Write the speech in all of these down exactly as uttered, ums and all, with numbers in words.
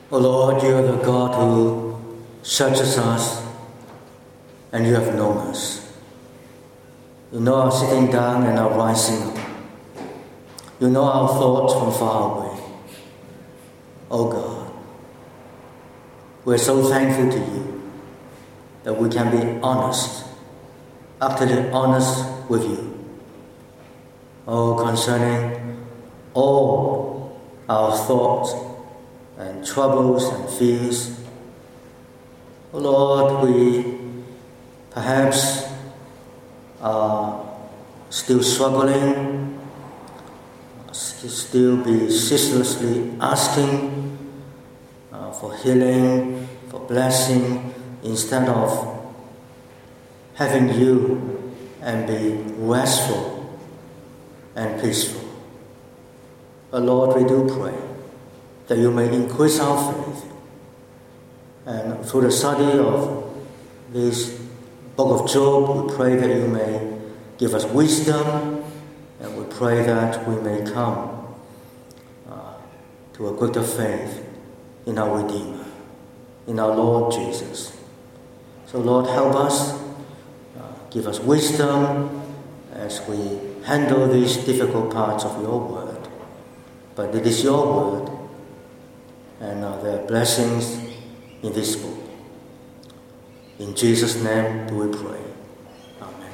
O Lord, you are the God who searches us, and you have known us. You know our sitting down and our rising up. You know our thoughts from far away. O God, we are so thankful to you that we can be honest, utterly honest with you. Oh, concerning all our thoughts and troubles and fears. Oh Lord, we perhaps are still struggling, still be ceaselessly asking uh, for healing, for blessing, instead of having you and be restful and peaceful. Oh Lord, we do pray that you may increase our faith. And through the study of this book of Job, we pray that you may give us wisdom, and we pray that we may come uh, to a greater faith in our Redeemer, in our Lord Jesus. So Lord, help us, uh, give us wisdom as we handle these difficult parts of your word. But it is your word, and uh, there are blessings in this book. In Jesus' name do we pray. Amen.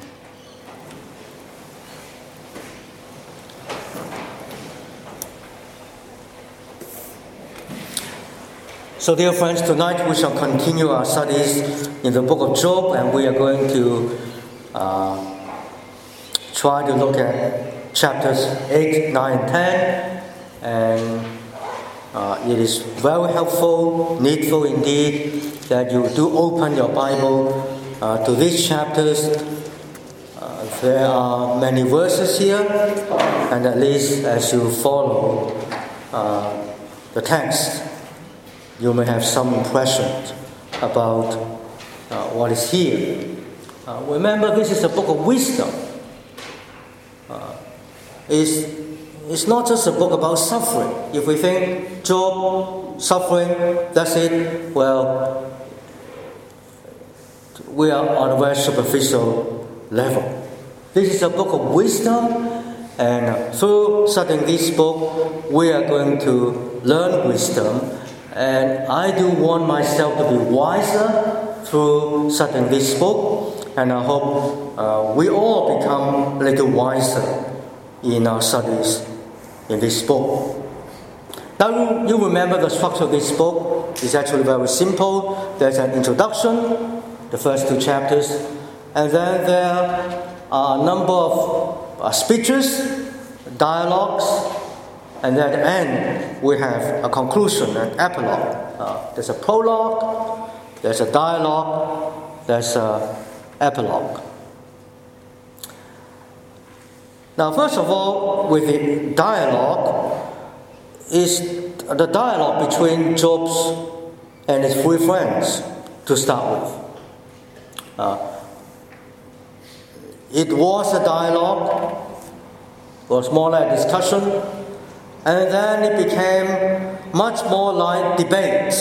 So dear friends, tonight we shall continue our studies in the book of Job, and we are going to uh, try to look at chapters eight, nine, ten, and Uh, it is very helpful, needful indeed, that you do open your Bible uh, to these chapters. Uh, there are many verses here, and at least as you follow uh, the text, you may have some impression about uh, what is here. Uh, remember, this is a book of wisdom. Uh, it's It's not just a book about suffering. If we think Job, suffering, that's it, well, we are on a very superficial level. This is a book of wisdom, and through studying this book, we are going to learn wisdom, and I do want myself to be wiser through studying this book, and I hope uh, we all become a little wiser in our studies in this book. Now you remember the structure of this book is actually very simple. There's an introduction, the first two chapters, and then there are a number of uh, speeches, dialogues, and at the end we have a conclusion, an epilogue. Uh, there's a prologue, there's a dialogue, there's an epilogue. Now, first of all, with the dialogue, is the dialogue between Job's and his three friends to start with. Uh, it was a dialogue, was more like a discussion, and then it became much more like debate.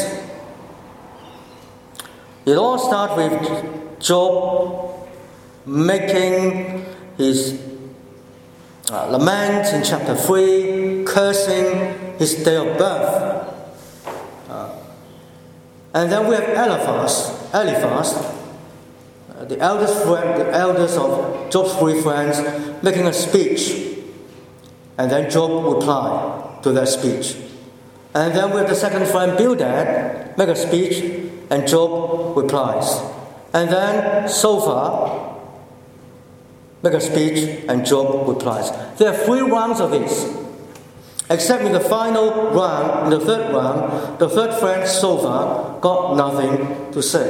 It all started with Job making his Uh, lament in chapter three, cursing his day of birth. Uh, and then we have Eliphaz, Eliphaz uh, the eldest friend, the eldest of Job's three friends, making a speech. And then Job replied to that speech. And then we have the second friend, Bildad, make a speech, and Job replies. And then Zophar make a speech, and Job replies. There are three rounds of this. Except in the final round, in the third round, the third friend, Zophar, got nothing to say.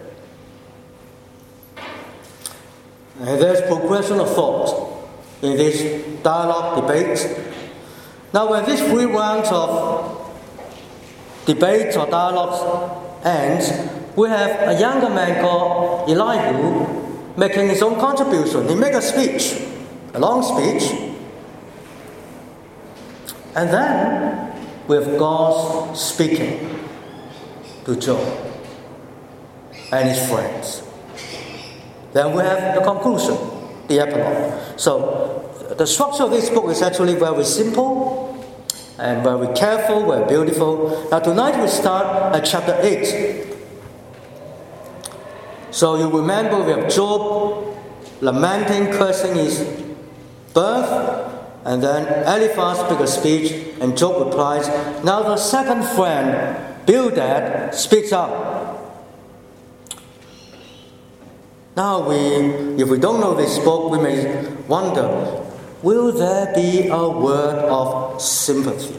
And there's progression of thought in this dialogue, debate. Now, when these three rounds of debates or dialogues ends, we have a younger man called Elihu making his own contribution. He made a speech, a long speech, and then with God speaking. to Job and his friends. Then we have the conclusion, the epilogue. So the structure of this book is actually very simple and very careful, very beautiful. Now tonight we start at chapter eight. So you remember we have Job lamenting, cursing his birth, and then Eliphaz speaks a speech, and Job replies. Now the second friend, Bildad, speaks up. Now we, if we don't know this book, we may wonder, will there be a word of sympathy?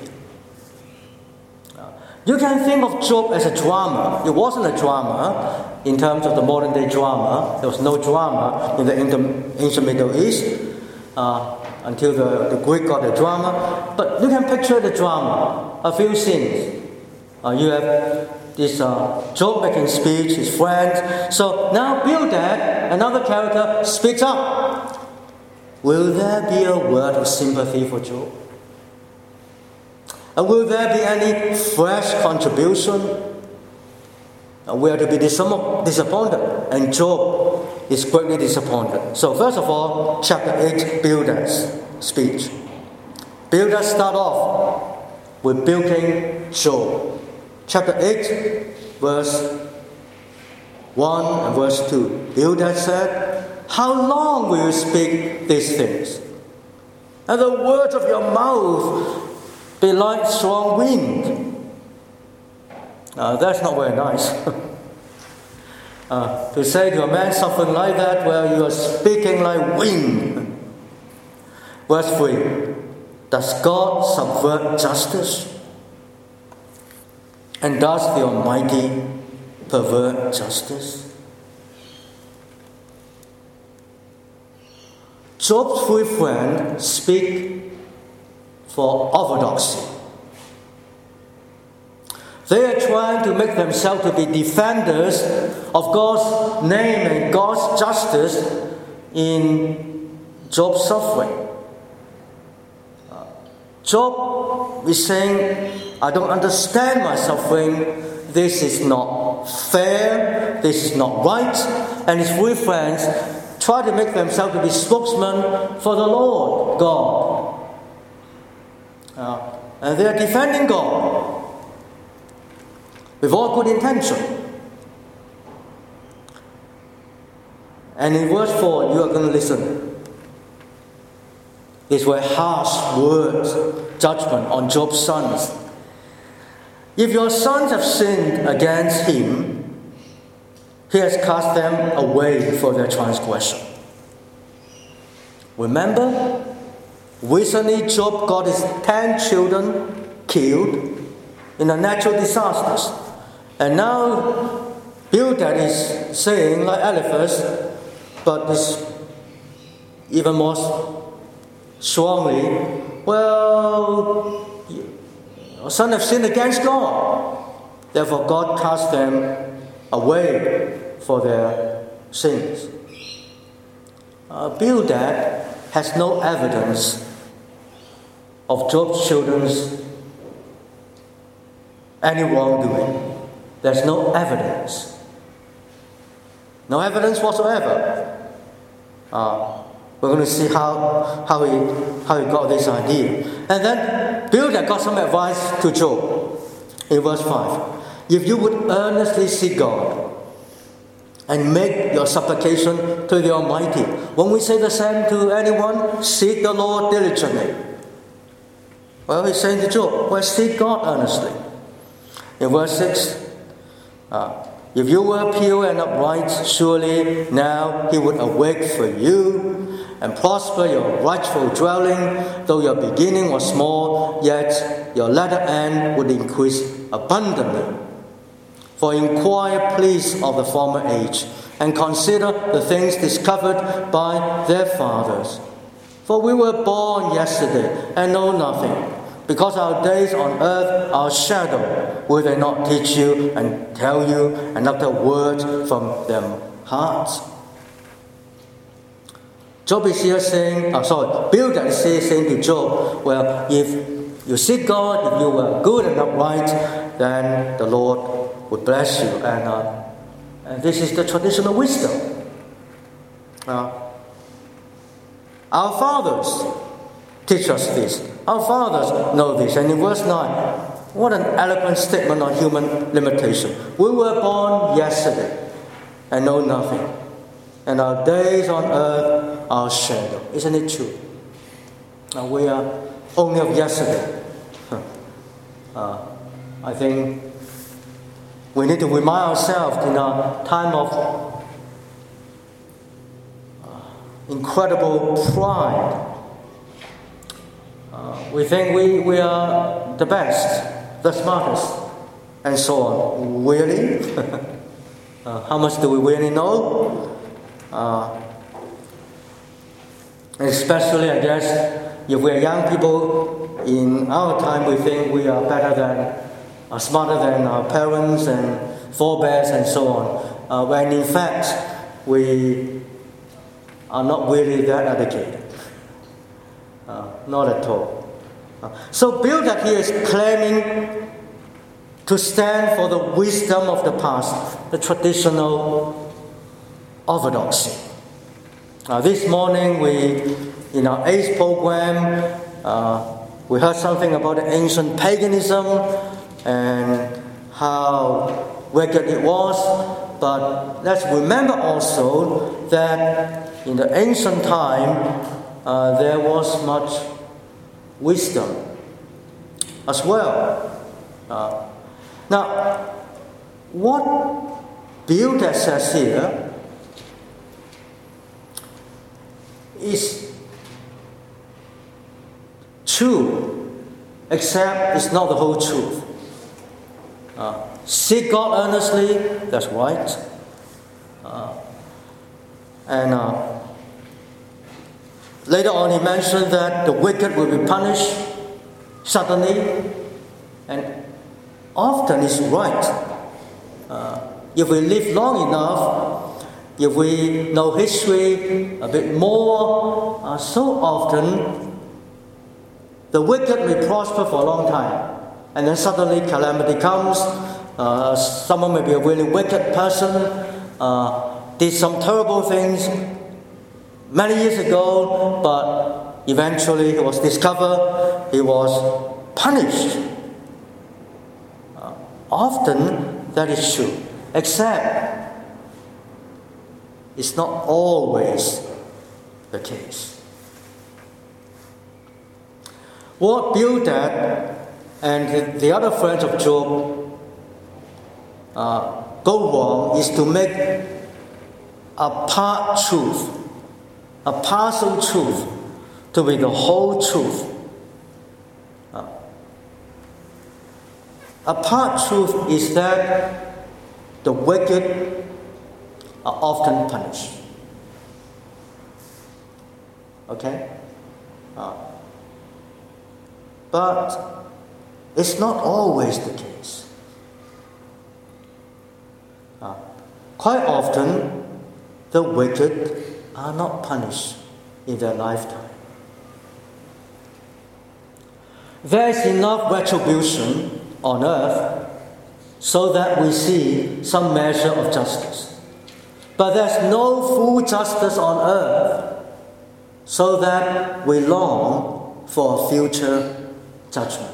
You can think of Job as a drama. It wasn't a drama in terms of the modern day drama. There was no drama in the ancient Middle East uh, until the, the Greek got the drama. But you can picture the drama, a few scenes. Uh, you have this uh, Job making speech, his friends. So now Bildad, another character, speaks up. Will there be a word of sympathy for Job? And will there be any fresh contribution? And we are to be disappointed. And Job is greatly disappointed. So first of all, chapter eight, Bildad's speech. Bildad starts off with bilking Job. Chapter eight, verse one and verse two. Bildad said, how long will you speak these things? And the words of your mouth be like strong wind. Uh, that's not very nice. uh, to say to a man something like that, well, you are speaking like wind. Verse three. Does God subvert justice? And does the Almighty pervert justice? Job's three friends speak for orthodoxy. They are trying to make themselves to be defenders of God's name and God's justice in Job's suffering. Uh, Job is saying, I don't understand my suffering. This is not fair. This is not right. And his three friends try to make themselves to be spokesmen for the Lord God. Uh, and they are defending God with all good intention. And in verse four, you are going to listen. These were harsh words, judgment on Job's sons. If your sons have sinned against him, he has cast them away for their transgression. Remember? Recently, Job got his ten children killed in a natural disasters. And now, Bildad is saying, like Eliphaz, but is even more strongly, well, your son have sinned against God. Therefore, God cast them away for their sins. Uh, Bildad has no evidence of Job's children's any wrongdoing. There's no evidence. No evidence whatsoever. Uh, we're going to see how, how, he, how he got this idea. And then Bildad got some advice to Job in verse five. If you would earnestly seek God and make your supplication to the Almighty. When we say the same to anyone, seek the Lord diligently. Well, he's saying to Job, well, seek God earnestly. In verse six, uh, if you were pure and upright, surely now he would awake for you and prosper your rightful dwelling. Though your beginning was small, yet your latter end would increase abundantly. For inquire, please, of the former age, and consider the things discovered by their fathers. For we were born yesterday and know nothing, because our days on earth are shadow. Will they not teach you and tell you another word from their hearts? Job is here saying, oh, sorry, Bildad is here saying to Job, well, if you seek God, if you were good and upright, then the Lord will bless you. And, uh, and this is the traditional wisdom. Uh, our fathers teach us this. Our fathers know this. And in verse nine, what an eloquent statement on human limitation. We were born yesterday and know nothing. And our days on earth are a shadow. Isn't it true? Now we are only of yesterday. Uh, I think we need to remind ourselves in a time of uh, incredible pride. Uh, we think we, we are the best, the smartest, and so on. Really? uh, how much do we really know? Uh, especially, I guess, if we are young people, in our time we think we are better than, are smarter than our parents and forebears and so on. Uh, when in fact, we are not really that educated. Uh, not at all. Uh, so Bildad here is claiming to stand for the wisdom of the past, the traditional orthodoxy. Uh, this morning, we in our A C E program, uh, we heard something about the ancient paganism and how wicked it was. But let's remember also that in the ancient time, uh, there was much wisdom as well. Uh, now, what Bildad says here is true, except it's not the whole truth. Uh, seek God earnestly, that's right. Uh, and uh, later on he mentioned that the wicked will be punished suddenly, and often it's right. Uh, if we live long enough, if we know history a bit more, uh, so often the wicked may prosper for a long time, and then suddenly calamity comes. Uh, someone may be a really wicked person, uh, did some terrible things many years ago, but eventually he was discovered, he was punished. Uh, often that is true, except it's not always the case. What Bildad and the other friends of Job uh, go wrong is to make a part truth, a partial truth, to be the whole truth. Uh, a part truth is that the wicked are often punished. Okay? Uh, but it's not always the case. Uh, quite often, the wicked are not punished in their lifetime. There is enough retribution on earth so that we see some measure of justice. But there's no full justice on earth so that we long for a future judgment.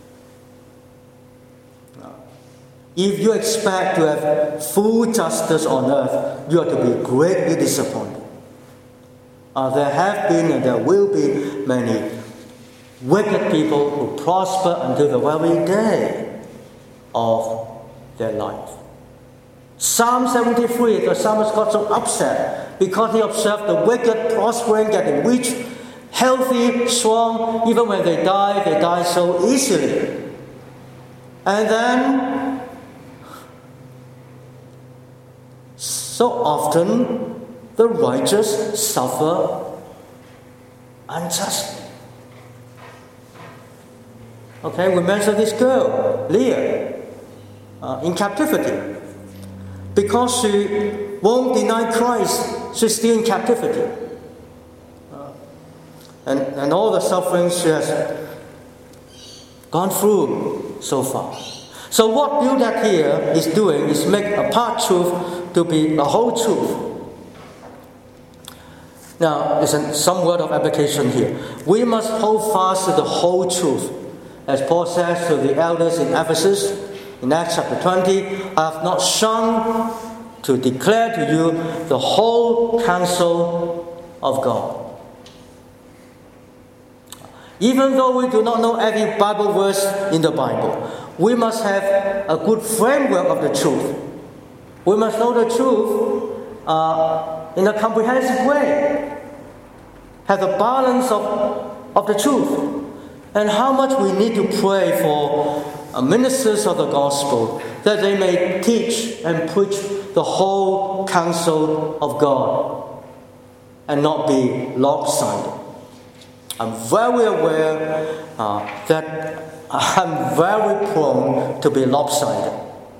If you expect to have full justice on earth, you are to be greatly disappointed. Uh, there have been and there will be many wicked people who prosper until the very day of their life. Psalm seventy-three, the psalmist got so upset because he observed the wicked prospering, getting rich, healthy, strong. Even when they die, they die so easily. And then, so often, the righteous suffer unjustly. Okay, we mentioned this girl, Leah, uh, in captivity. Because she won't deny Christ, she's still in captivity. Uh, and, and all the suffering she has gone through so far. So what Bildad here is doing is make a part truth to be a whole truth. Now, listen, some word of application here. We must hold fast to the whole truth. As Paul says to the elders in Ephesus, in Acts chapter twenty, I have not shunned to declare to you the whole counsel of God. Even though we do not know every Bible verse in the Bible, we must have a good framework of the truth. We must know the truth uh, in a comprehensive way. Have the balance of, of the truth. And how much we need to pray for uh, ministers of the gospel that they may teach and preach the whole counsel of God and not be lopsided. I'm very aware uh, that I'm very prone to be lopsided.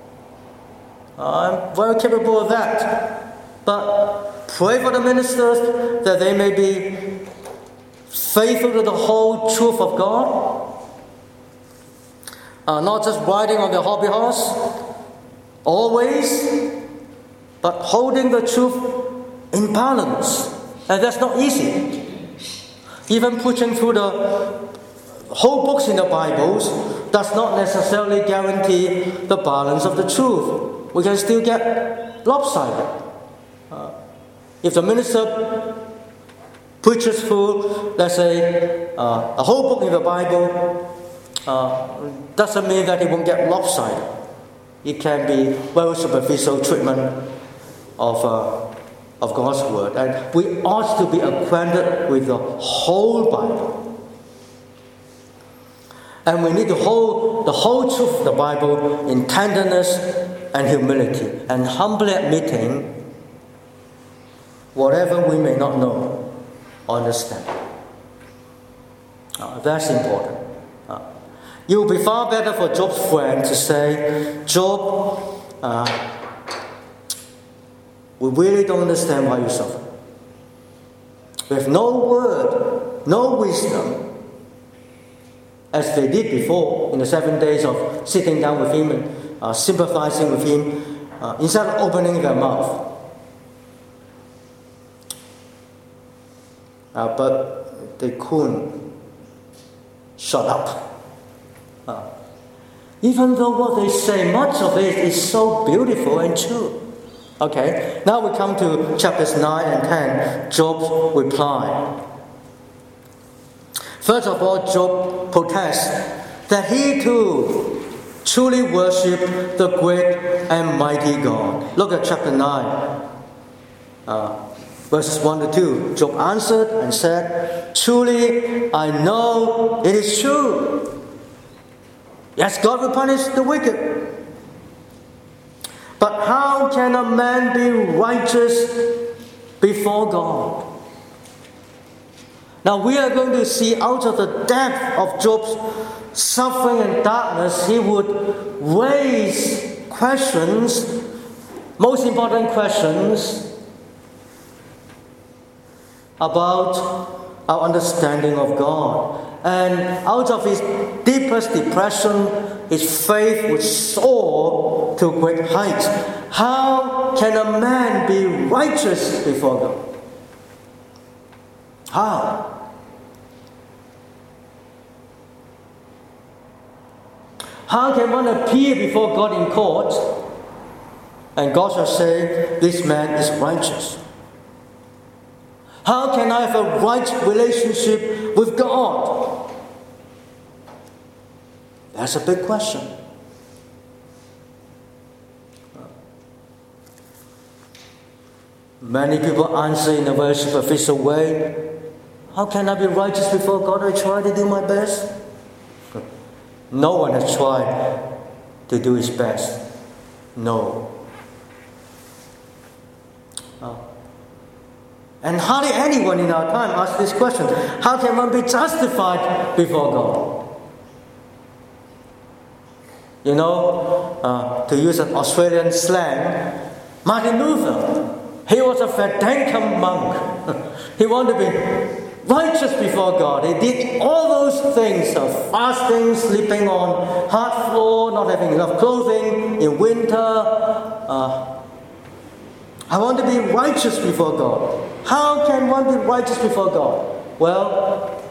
I'm very capable of that. But pray for the ministers that they may be faithful to the whole truth of God. Uh, not just riding on their hobby horse, always, but holding the truth in balance. And that's not easy. Even preaching through the whole books in the Bibles does not necessarily guarantee the balance of the truth. We can still get lopsided. Uh, if the minister preaches through, let's say, uh, a whole book in the Bible, uh, doesn't mean that it won't get lopsided. It can be very superficial treatment of uh, of God's Word. And we ought to be acquainted with the whole Bible. And we need to hold the whole truth of the Bible in tenderness and humility, and humbly admitting whatever we may not know or understand. Uh, that's important. Uh, it will be far better for Job's friend to say, Job, uh, we really don't understand why you suffer. We have no word, no wisdom, as they did before in the seven days of sitting down with him and uh, sympathizing with him, uh, instead of opening their mouth. Uh, but they couldn't shut up. Uh, even though what they say, much of it is so beautiful and true. Okay, now we come to chapters nine and ten, Job's reply. First of all, Job protests that he too truly worshipped the great and mighty God. Look at chapter nine, uh, verses one to two. Job answered and said, truly I know it is true. Yes, God will punish the wicked. But how can a man be righteous before God? Now we are going to see out of the depth of Job's suffering and darkness, he would raise questions, most important questions, about our understanding of God. And out of his deepest depression, his faith would soar to great heights. How can a man be righteous before God? How? How can one appear before God in court and God shall say, this man is righteous? How can I have a right relationship with God? That's a big question. Many people answer in a very superficial way. How can I be righteous before God? I try to do my best. No one has tried to do his best. No. Oh. And hardly anyone in our time asks this question. How can one be justified before God? You know, uh, to use an Australian slang, Martin Luther, he was a Vedanta monk. He wanted to be righteous before God. He did all those things of fasting, sleeping on hard floor, not having enough clothing in winter. Uh, I want to be righteous before God. How can one be righteous before God? Well,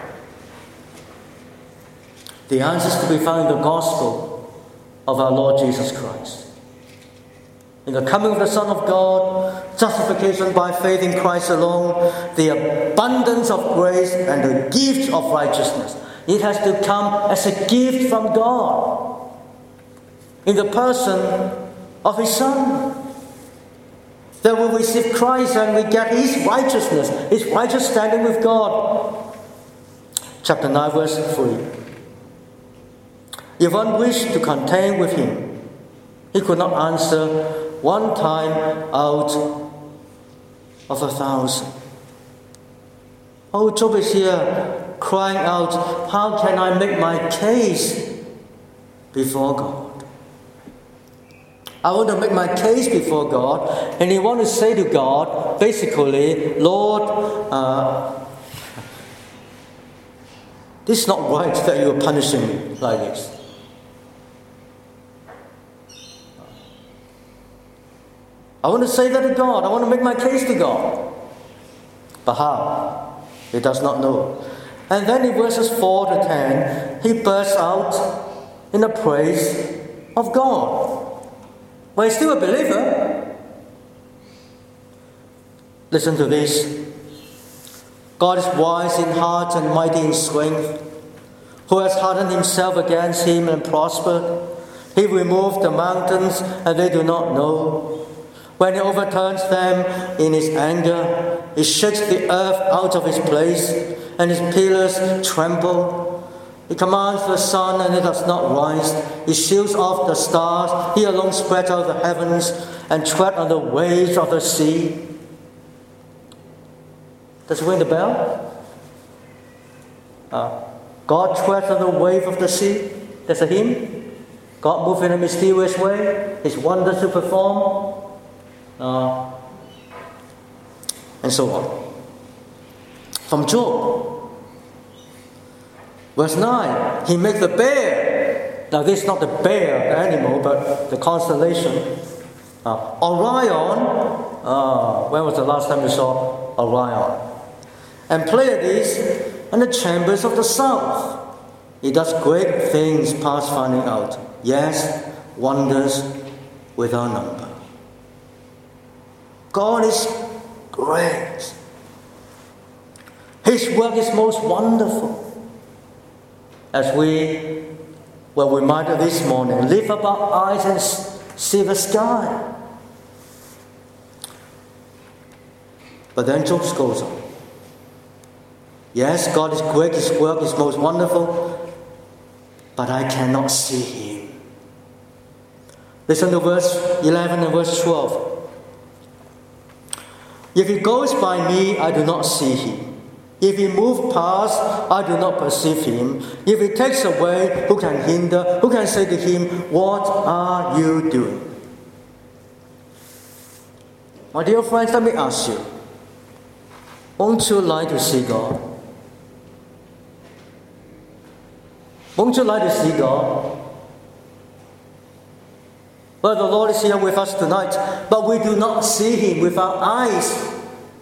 the answer is to be found in the gospel of our Lord Jesus Christ. In the coming of the Son of God, justification by faith in Christ alone, the abundance of grace and the gift of righteousness. It has to come as a gift from God in the person of His Son. That we receive Christ and we get His righteousness, His righteous standing with God. Chapter nine, verse three. If one wished to contend with Him, He could not answer one time out of a thousand. Oh, Job is here crying out, how can I make my case before God? I want to make my case before God, and he wants to say to God, basically, Lord, uh, this is not right that you are punishing me like this. I want to say that to God. I want to make my case to God. But how? He does not know. And then in verses four to ten, he bursts out in the praise of God. But he's still a believer. Listen to this. God is wise in heart and mighty in strength, who has hardened himself against him and prospered. He removed the mountains and they do not know. When he overturns them in his anger, he shakes the earth out of its place, and his pillars tremble. He commands the sun, and it does not rise. He shields off the stars. He alone spreads out the heavens and treads on the waves of the sea. Does it ring the bell? Uh, God treads on the wave of the sea. There's a hymn. God moves in a mysterious way. His wonders to perform. Uh, and so on. From Job, verse nine, he makes the bear. Now this is not the bear, the animal, but the constellation. Uh, Orion, uh, when was the last time you saw Orion? And Pleiades and the chambers of the south. He does great things past finding out. Yes, wonders without number. God is great. His work is most wonderful. As we were reminded this morning, lift up our eyes and see the sky. But then Job goes on. Yes, God is great, His work is most wonderful, but I cannot see Him. Listen to verse eleven and verse twelve. If He goes by me, I do not see Him. If He moves past, I do not perceive Him. If He takes away, who can hinder? Who can say to Him, what are you doing? My dear friends, let me ask you, won't you like to see God? Won't you like to see God? Well, the Lord is here with us tonight, but we do not see Him with our eyes.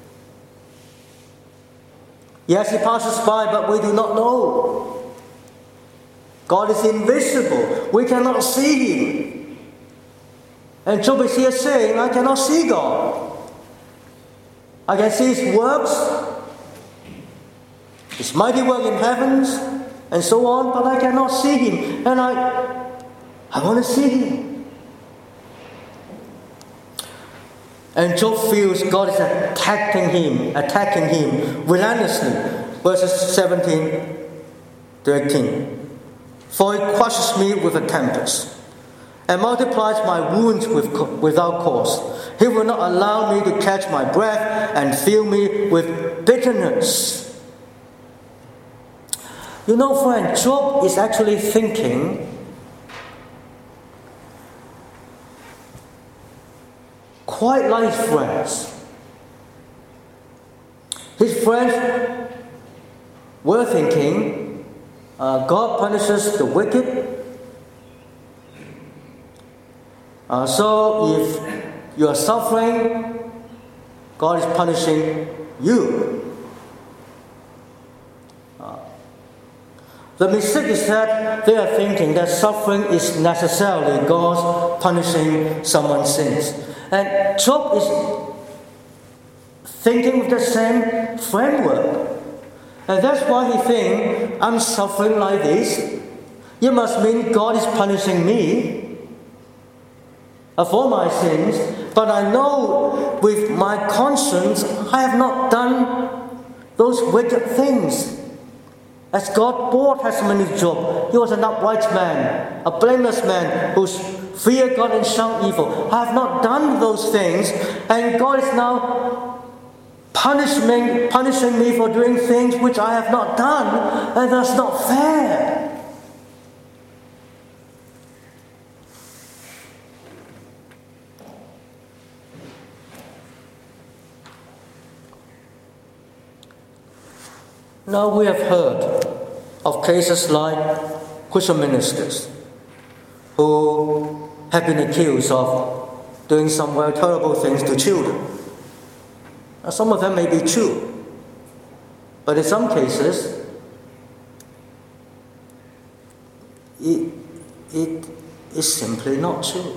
Yes, He passes by, but we do not know. God is invisible. We cannot see Him. And Job is here saying, I cannot see God. I can see His works, His mighty work in heavens, and so on, but I cannot see Him. And I, I want to see Him. And Job feels God is attacking him, attacking him relentlessly. Verses seventeen to eighteen. For He crushes me with a tempest, and multiplies my wounds with, without cause. He will not allow me to catch my breath, and fill me with bitterness. You know, friend, Job is actually thinking quite like his friends. His friends we're thinking uh, God punishes the wicked. Uh, so if you are suffering, God is punishing you. Uh, the mistake is that they are thinking that suffering is necessarily God punishing someone's sins. And Job is thinking with the same framework. And that's why he thinks, I'm suffering like this. It must mean God is punishing me for my sins, but I know with my conscience I have not done those wicked things. As God bore testimony to Job, he was an upright man, a blameless man who feared God and shunned evil. I have not done those things, and God is now punishing, punishing me for doing things which I have not done, and that's not fair. Now we have heard of cases like Christian ministers who have been accused of doing some very terrible things to children. Now, some of them may be true, but in some cases, it, it is simply not true.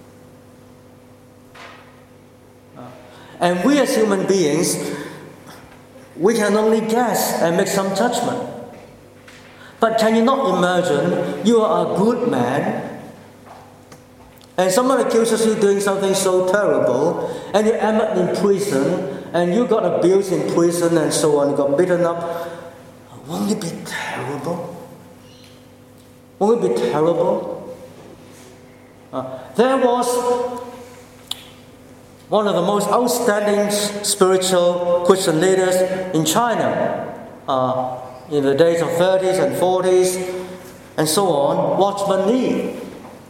And we as human beings, we can only guess and make some judgment. But can you not imagine you are a good man and someone accuses you of doing something so terrible and you end up in prison and you got abused in prison and so on, you got beaten up? Won't it be terrible? Won't it be terrible? Uh, there was one of the most outstanding spiritual Christian leaders in China uh, in the days of thirties and forties and so on, Watchman Nee.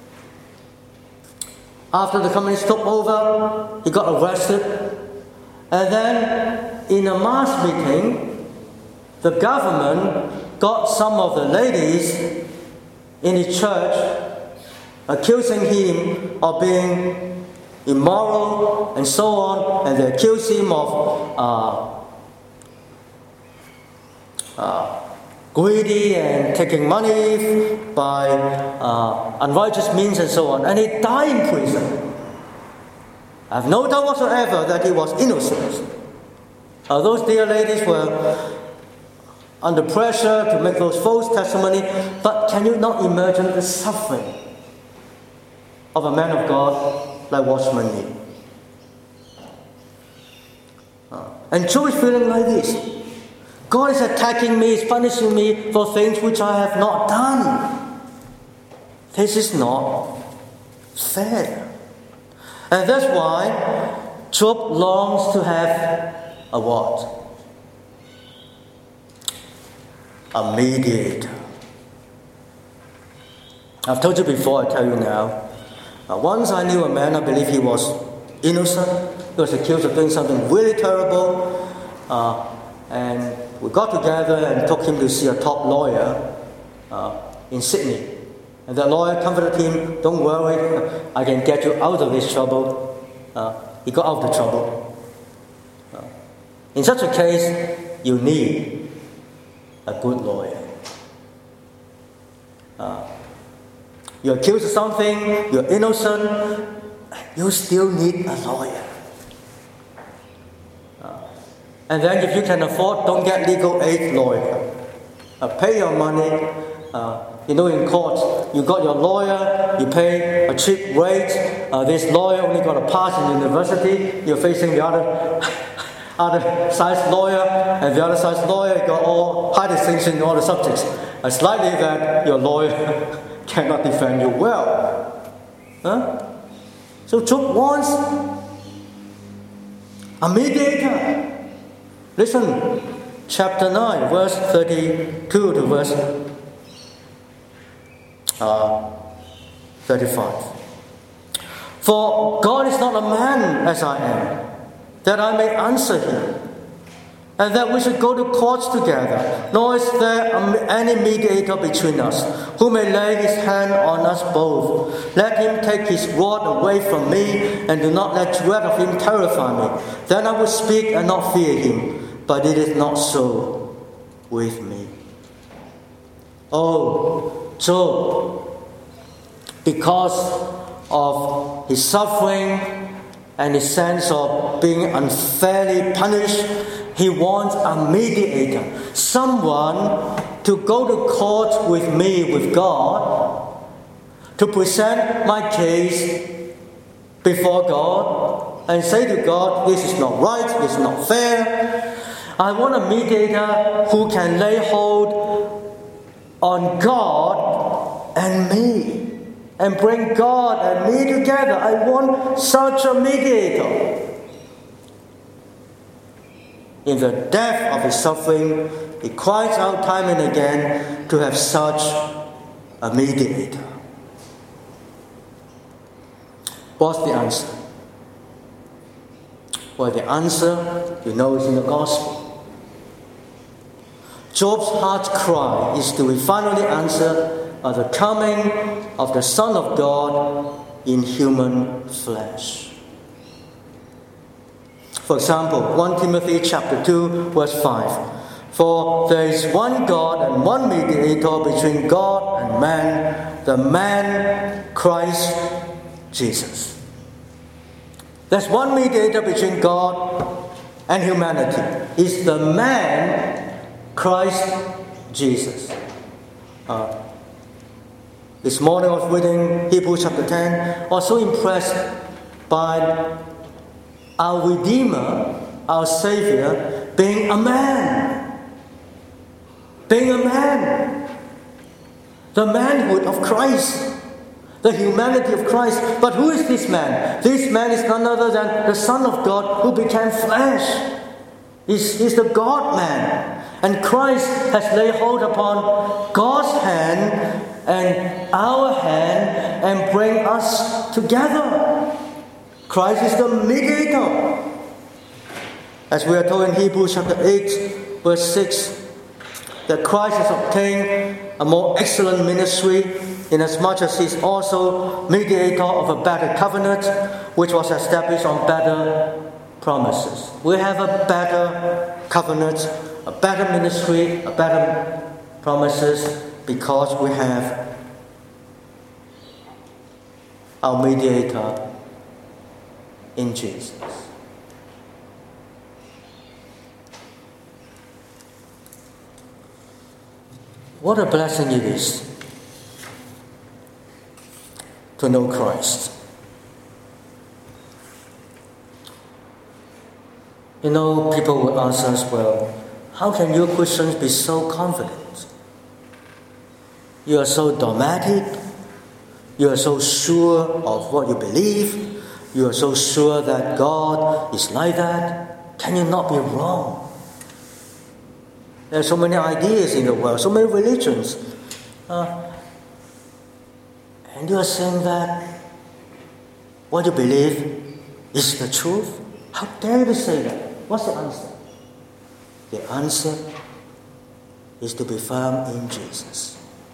After the communists took over, he got arrested, and then in a mass meeting, the government got some of the ladies in his church accusing him of being immoral and so on, and they accuse him of uh, uh, greedy and taking money by uh, unrighteous means and so on, and he died in prison. I have no doubt whatsoever that he was innocent. Uh, those dear ladies were under pressure to make those false testimony, but can you not imagine the suffering of a man of God like Watchman Nee? Uh, and Job is feeling like this. God is attacking me, is punishing me for things which I have not done. This is not fair. And that's why Job longs to have a what? A mediator. I've told you before, I tell you now. Uh, once I knew a man, I believe he was innocent. He was accused of doing something really terrible. Uh, and we got together and took him to see a top lawyer uh, in Sydney. And the lawyer comforted him, don't worry, I can get you out of this trouble. Uh, he got out of the trouble. Uh, in such a case, you need a good lawyer. Uh, You're accused of something, you're innocent, you still need a lawyer. Uh, and then if you can afford, don't get legal aid lawyer. Uh, pay your money. Uh, you know, in court, you got your lawyer, you pay a cheap rate. Uh, this lawyer only got a pass in university. You're facing the other other side's lawyer, and the other side's lawyer got all high distinction in all the subjects. It's likely that your lawyer cannot defend you well. Huh? So Job wants a mediator. Listen, chapter nine, verse thirty-two to verse uh, thirty-five. For God is not a man as I am, that I may answer him, and that we should go to courts together, nor is there any mediator between us, who may lay his hand on us both. Let him take his rod away from me, and do not let dread of him terrify me. Then I will speak and not fear him, but it is not so with me. Oh, Job, because of his suffering and his sense of being unfairly punished, he wants a mediator, someone to go to court with me, with God, to present my case before God and say to God, this is not right, this is not fair. I want a mediator who can lay hold on God and me and bring God and me together. I want such a mediator. In the depth of his suffering, he cries out time and again to have such a mediator. What's the answer? Well, the answer, you know, is in the Gospel. Job's heart cry is to be finally answered at the coming of the Son of God in human flesh. For example, First Timothy chapter two, verse five. For there is one God and one mediator between God and man, the man Christ Jesus. There's one mediator between God and humanity. It's the man Christ Jesus. Uh, this morning I was reading Hebrews chapter ten. I was so impressed by our Redeemer, our Savior, being a man. Being a man. The manhood of Christ. The humanity of Christ. But who is this man? This man is none other than the Son of God who became flesh. He's, he's the God-man. And Christ has laid hold upon God's hand and our hand and bring us together. Christ is the mediator. As we are told in Hebrews chapter eight, verse six, that Christ has obtained a more excellent ministry, inasmuch as he is also mediator of a better covenant, which was established on better promises. We have a better covenant, a better ministry, a better promises, because we have our mediator in Jesus. What a blessing it is to know Christ. You know, people will ask us, well, how can you Christians be so confident? You are so dogmatic. You are so sure of what you believe. You are so sure that God is like that. Can you not be wrong? There are so many ideas in the world, so many religions. Uh, and you are saying that what you believe is the truth? How dare you say that? What's the answer? The answer is to be found in Jesus.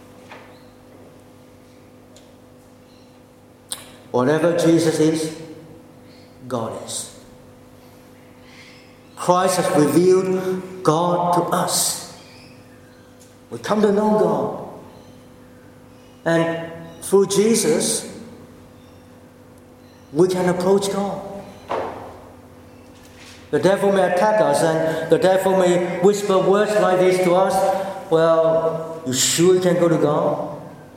Whatever Jesus is, God is. Christ has revealed God to us. We come to know God. And through Jesus, we can approach God. The devil may attack us, and the devil may whisper words like this to us. Well, you sure you can go to God?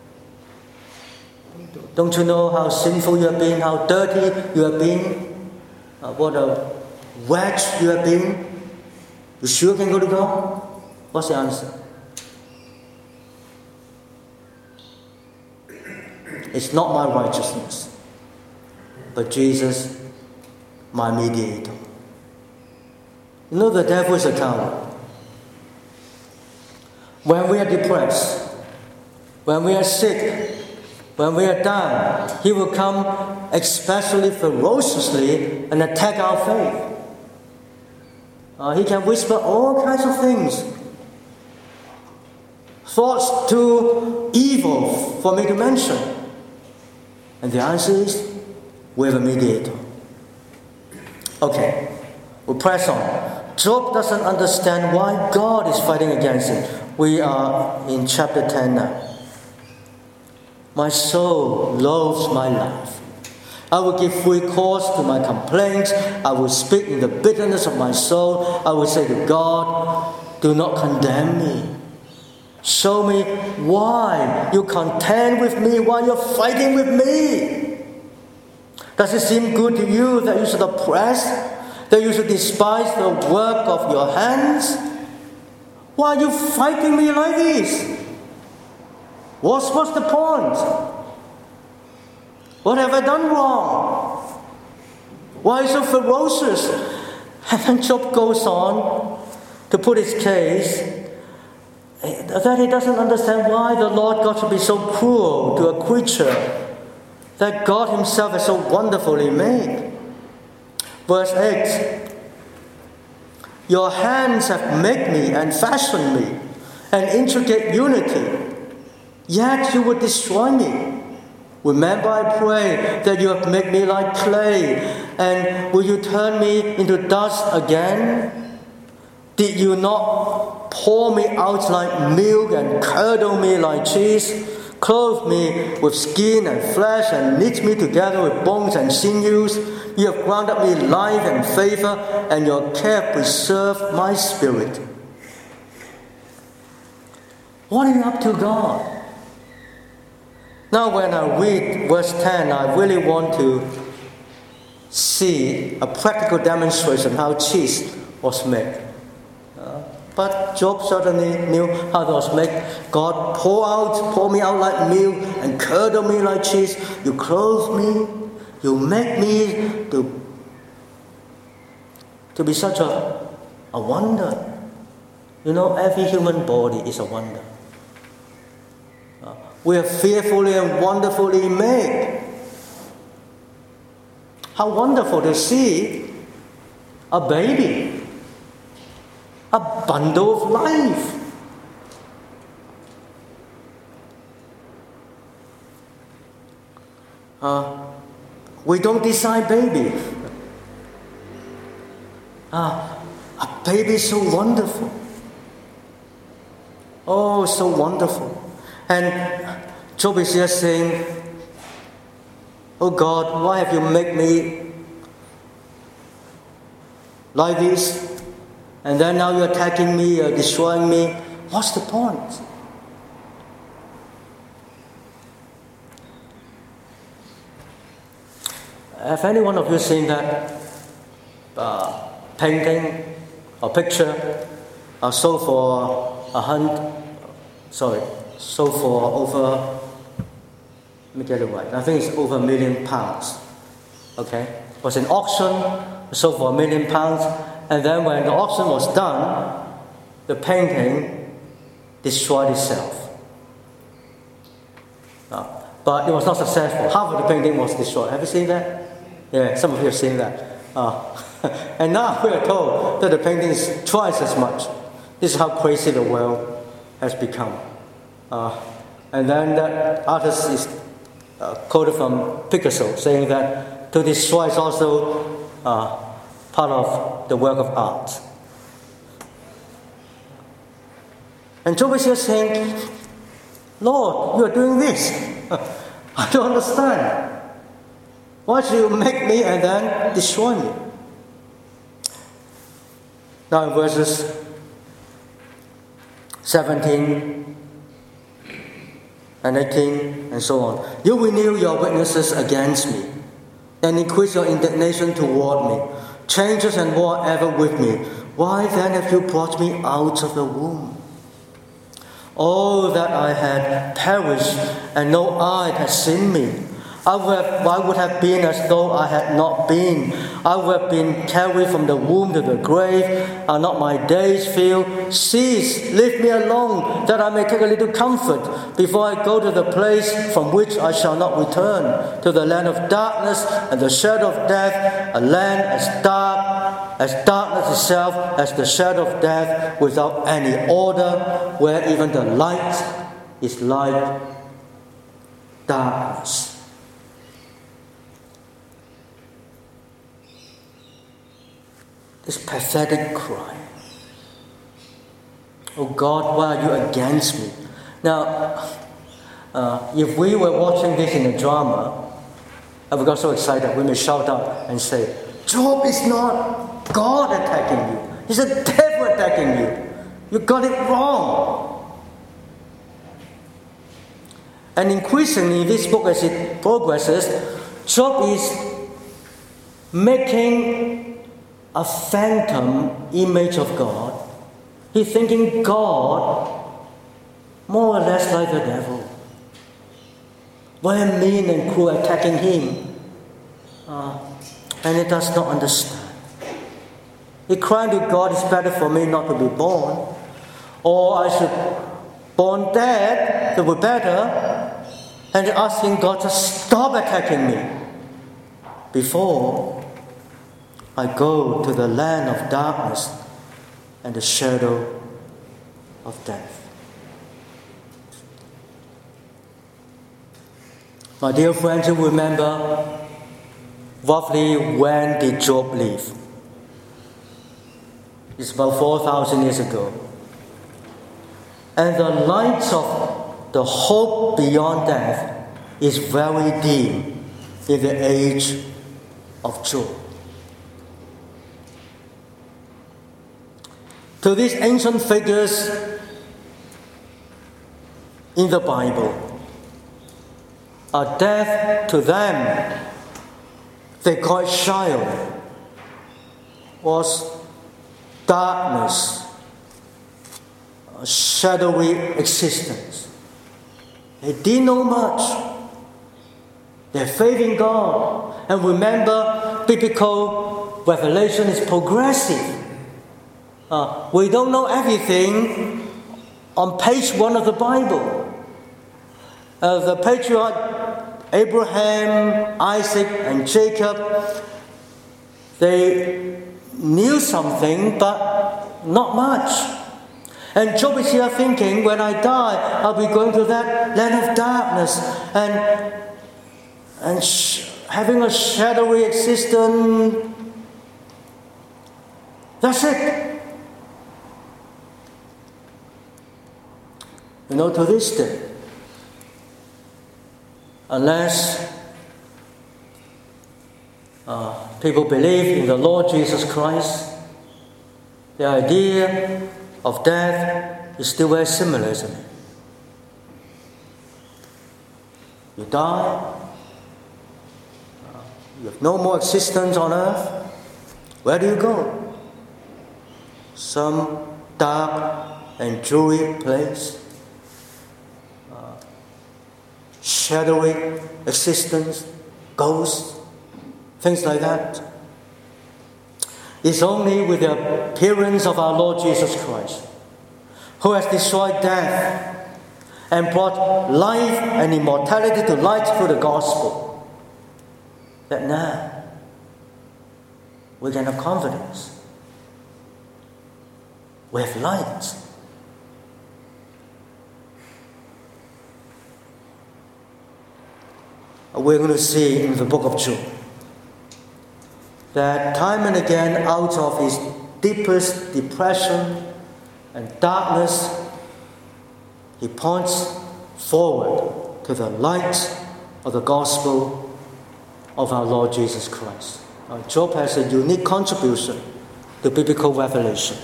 Don't you know how sinful you have been, how dirty you have been, uh, what a wretch you have been? You sure you can go to God? What's the answer? It's not my righteousness, but Jesus, my mediator. You know, the devil is a coward. When we are depressed, when we are sick, when we are down, he will come especially ferociously and attack our faith. Uh, he can whisper all kinds of things. Thoughts too evil for me to mention. And the answer is, we have a mediator. Okay, we press on. Job doesn't understand why God is fighting against him. We are in chapter ten now. My soul loathes my life. I will give free course to my complaints. I will speak in the bitterness of my soul. I will say to God, do not condemn me. Show me why you contend with me, why you're fighting with me. Does it seem good to you that you should oppress, that you should despise the work of your hands? Why are you fighting me like this? What's, what's the point? What have I done wrong? Why so ferocious? And then Job goes on to put his case that he doesn't understand why the Lord God should be so cruel to a creature that God himself has so wonderfully made. Verse eight. Your hands have made me and fashioned me, an intricate unity. Yet you would destroy me. Remember, I pray, that you have made me like clay, and will you turn me into dust again? Did you not pour me out like milk and curdle me like cheese? Clothe me with skin and flesh and knit me together with bones and sinews. You have granted me life and favor, and your care preserved my spirit. What are you up to, God? Now when I read verse ten, I really want to see a practical demonstration how cheese was made. Uh, but Job certainly knew how it was made. God, pour out, pour me out like milk and curdle me like cheese. You clothe me, you make me to, to be such a, a wonder. You know, every human body is a wonder. We are fearfully and wonderfully made. How wonderful to see a baby, a bundle of life. Uh, we don't decide baby. Ah, a baby is so wonderful. Oh, so wonderful. And Job is just saying, oh God, why have you made me like this? And then now you're attacking me, you're destroying me. What's the point? Have any one of you seen that uh, painting or picture uh, sold for a hundred, sorry, sold for over, let me get it right, I think it's over a million pounds. Okay? It was an auction, sold for a million pounds, and then when the auction was done, the painting destroyed itself. Uh, but it was not successful. Half of the painting was destroyed. Have you seen that? Yeah, some of you have seen that. Uh, and now we are told that the painting is twice as much. This is how crazy the world has become. Uh, and then the artist is uh, quoted from Picasso, saying that to destroy is also uh, part of the work of art. And Job is here saying, Lord, you are doing this. I don't understand. Why should you make me and then destroy me? Now in verses seventeen and eighteen and so on. You renew your witnesses against me and increase your indignation toward me. Changes and war ever with me. Why then have you brought me out of the womb? Oh, that I had perished and no eye had seen me. I would, have, I would have been as though I had not been. I would have been carried from the womb to the grave. Are not my days filled? Cease, leave me alone, that I may take a little comfort before I go to the place from which I shall not return, to the land of darkness and the shadow of death, a land as dark as darkness itself, as the shadow of death, without any order, where even the light is like darkness. This pathetic cry. Oh God, why are you against me? Now, uh, if we were watching this in a drama, and we got so excited, we may shout out and say, Job is not God attacking you. It's the devil attacking you. You got it wrong. And increasingly, in this book, as it progresses, Job is making a phantom image of God. He's thinking God more or less like the devil. Very mean and cruel, attacking him. Uh, and he does not understand. He cried to God, it's better for me not to be born. Or I should born dead, it would be better. And asking God to stop attacking me before I go to the land of darkness and the shadow of death. My dear friends, you remember roughly when did Job live? It's about four thousand years ago. And the light of the hope beyond death is very dim in the age of Job. To these ancient figures in the Bible, a death to them, they call it Sheol, was darkness, a shadowy existence. They didn't know much. Their faith in God. And remember, biblical revelation is progressive. Uh, we don't know everything on page one of the Bible. Uh, the patriarch Abraham, Isaac, and Jacob, they knew something, but not much. And Job is here thinking, when I die, I'll be going to that land of darkness and, and sh- having a shadowy existence. That's it. You know, to this day, unless uh, people believe in the Lord Jesus Christ, the idea of death is still very similar, isn't it? You die, uh, you have no more existence on earth. Where do you go? Some dark and dreary place. Shadowy existence, ghosts, things like that. It's only with the appearance of our Lord Jesus Christ, who has destroyed death and brought life and immortality to light through the gospel, that now we can have confidence. We have light. We're going to see in the book of Job that time and again, out of his deepest depression and darkness, he points forward to the light of the gospel of our Lord Jesus Christ. Now, Job has a unique contribution to biblical revelation.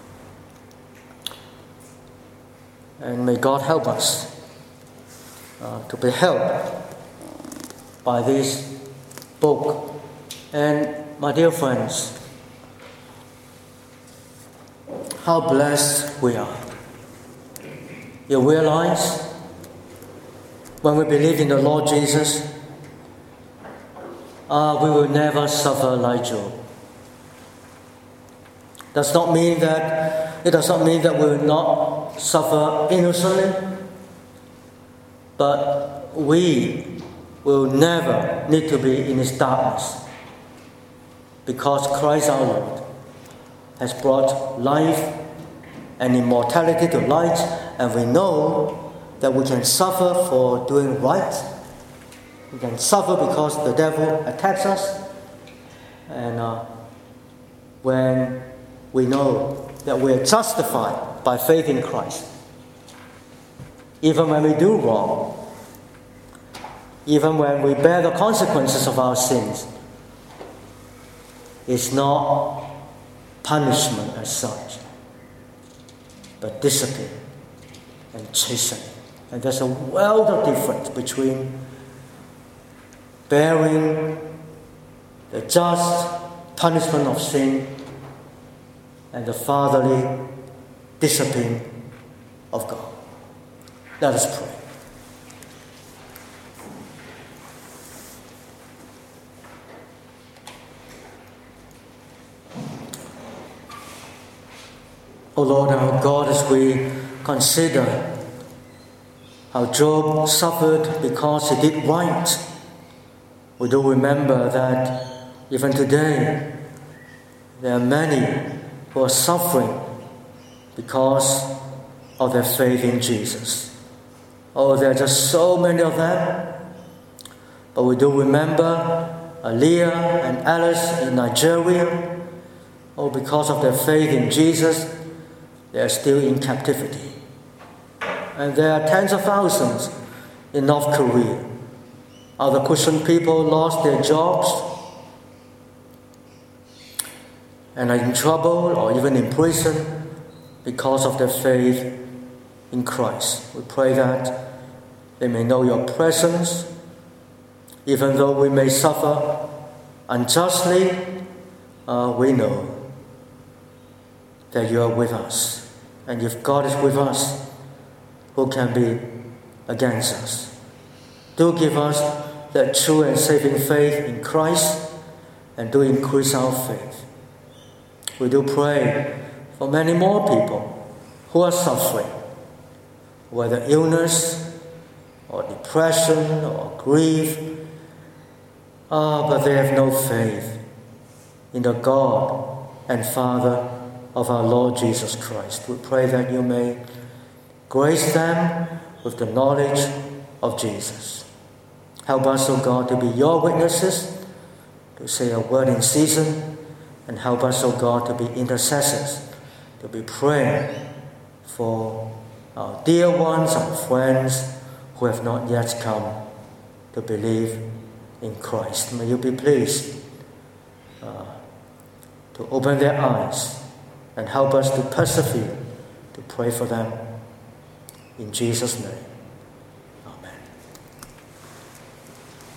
And may God help us uh, to be helped by this book. And my dear friends, how blessed we are. You realize when we believe in the Lord Jesus, uh, we will never suffer like Job. Does not mean that it does not mean that we will not suffer innocently, but we will never need to be in this darkness, because Christ our Lord has brought life and immortality to light, and we know that we can suffer for doing right. We can suffer because the devil attacks us, and uh, when we know that we are justified by faith in Christ, even when we do wrong, even when we bear the consequences of our sins, it's not punishment as such, but discipline and chastening. And there's a world of difference between bearing the just punishment of sin and the fatherly discipline of God. Let us pray. O Lord our God, as we consider how Job suffered because he did right, we do remember that even today there are many who are suffering because of their faith in Jesus. Oh, there are just so many of them. But we do remember Aliyah and Alice in Nigeria. Oh, because of their faith in Jesus, they are still in captivity. And there are tens of thousands in North Korea. Other Christian people lost their jobs and are in trouble or even in prison because of their faith in Christ. We pray that they may know your presence, even though we may suffer unjustly. Uh, we know that you are with us. And if God is with us, who can be against us? Do give us that true and saving faith in Christ, and do increase our faith. We do pray for many more people who are suffering, whether illness or depression or grief, ah, but they have no faith in the God and Father of our Lord Jesus Christ. We pray that you may grace them with the knowledge of Jesus. Help us, O God, to be your witnesses, to say a word in season, and help us, O God, to be intercessors, to be praying for our dear ones, our friends who have not yet come to believe in Christ. May you be pleased uh, to open their eyes and help us to persevere, to pray for them. In Jesus' name.